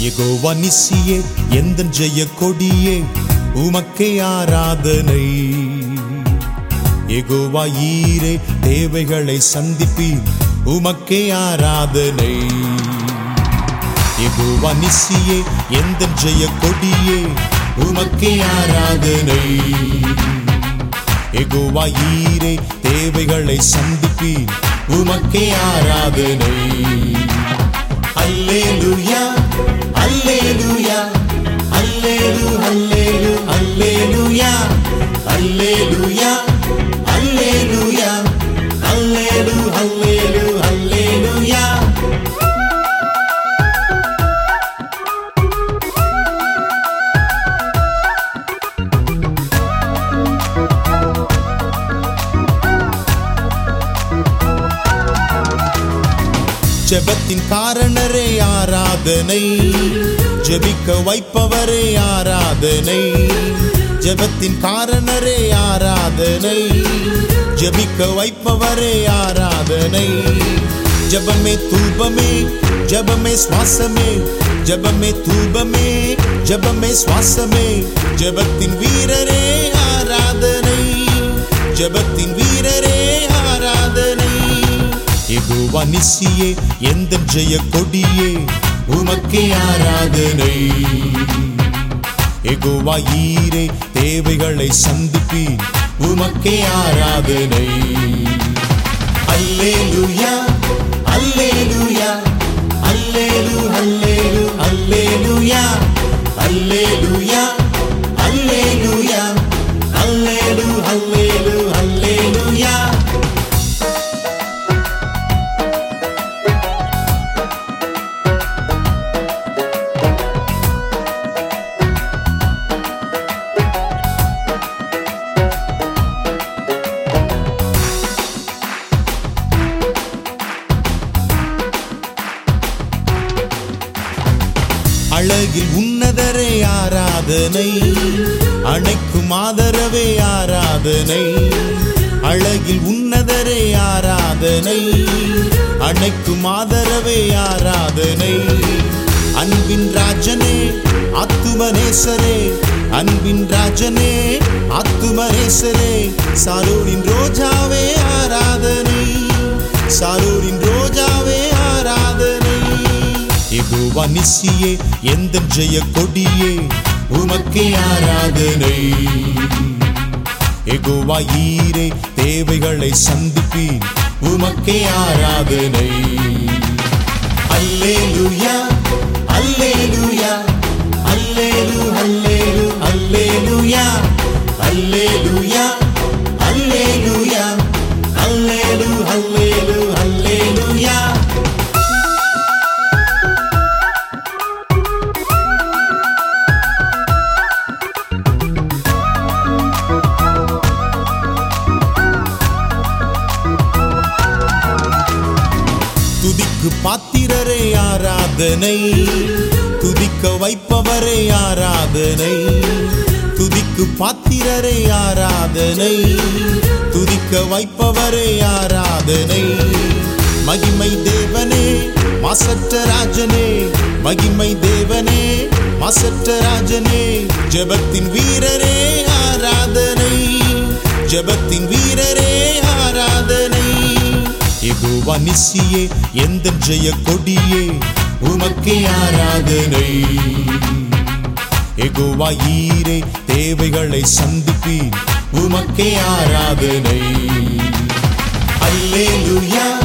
யெகோவா நிசியே எந்தன் ஜெய கொடியே உமக்கே ஆராதனை. யெகோவா ஈரே தேவைகளை சந்திப்பீர் உமக்கே ஆராதனை. யெகோவா நிசியே எந்தன் ஜெய கொடியே உமக்கே ஆராதனை. யெகோவா ஈரே தேவைகளை சந்திப்பீர் உமக்கே ஆராதனை. அல்லேலூயா அல்லேலூயா அல்லேலூ அல்லேலூ அல்லேலூயா அல்லேலூயா அல்லேலூயா அல்லேலூ அல்லேலூ அல்லேலூயா. ஜெபத்தின் காரணரே ஆராதனை, ஜெபிக்க வைப்பவரே ஆராதனை. ஜெபத்தின் காரணரே ஆராதனை, ஜெபிக்க வைப்பவரே ஆராதனை. ஜெபமே தூபமே ஜெபமே சுவாசமே, ஜெபமே தூபமே ஜெபமே சுவாசமே. ஜெபத்தின் வீரரே ஆராதனை, ஜெபத்தின் வீரரே ஆராதனை. யெகோவா நிசியே எந்தன் ஜெய கொடியே உமக்கே ஆராதனை. யெகோவா ஈரே தேவைகளை சந்திப்பீர் உமக்கே ஆராதனை. அல்லேலூயா அல்லேலூயா அல்லேலூ அல்லேலூ அல்லேலூயா அல்லேலூயா அல்லேலூயா அல்லேலூ அல்லேலூ அல்லேலூயா. அழகில் உன்னதரே ஆராதனை, அணைக்கும் ஆதரவே ஆராதனை. அழகில் உன்னதரே ஆராதனை, அணைக்கும் ஆதரவே ஆராதனை. அன்பின் ராஜனே ஆத்துமநேசரே, அன்பின் ராஜனே ஆத்துமநேசரே. சாரோனின் ரோஜாவே ஆராதனை, சாரோனின் ரோஜாவே ஆராதனை. யெகோவா நிசியே எந்தன் ஜெய கொடியே உமக்கே ஆராதனை. யெகோவா ஈரே தேவைகளை சந்திப்பீர் உமக்கே ஆராதனை. அல்லேலூயா அல்லேலூயா அல்லேலூ அல்லேலூ அல்லேலூயா அல்லேலூயா அல்லேலூயா அல்லேலூ அல்லேலூ அல்லேலூயா. துதிக்கு பாத்திரரே ஆராதனை, துதிக்க வைப்பவரே ஆராதனை. துதிக்கு பாத்திரரே ஆராதனை, துதிக்க வைப்பவரே ஆராதனை. மகிமை தேவனே மாசற்ற ராஜனே, மகிமை தேவனே மாசற்ற ராஜனே. ஜெபத்தின் வீரரே ஆராதனை, ஜெபத்தின் வீரரே ஆராதனை. யெகோவா நிசியே எந்தன் ஜெய கொடியே உமக்கே ஆராதனை. யெகோவா ஈரே தேவைகளை சந்திப்பீர் உமக்கே ஆராதனை. அல்லேலூயா